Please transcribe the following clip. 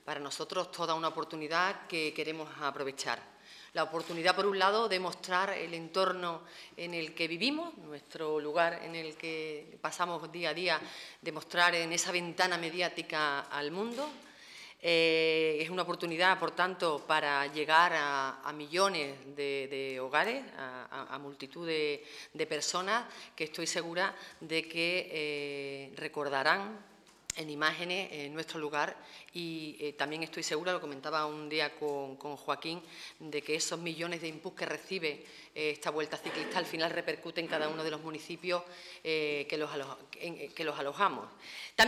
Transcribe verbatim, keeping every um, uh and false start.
para nosotros toda una oportunidad que queremos aprovechar. La oportunidad, por un lado, de mostrar el entorno en el que vivimos, nuestro lugar en el que pasamos día a día, de mostrar en esa ventana mediática al mundo. Eh, es una oportunidad, por tanto, para llegar a, a millones de, de hogares, a, a, a multitud de, de personas que estoy segura de que eh, recordarán en imágenes en nuestro lugar y eh, también estoy segura, lo comentaba un día con, con Joaquín, de que esos millones de inputs que recibe eh, esta Vuelta Ciclista al final repercute en cada uno de los municipios eh, que, los alo- en, que los alojamos. También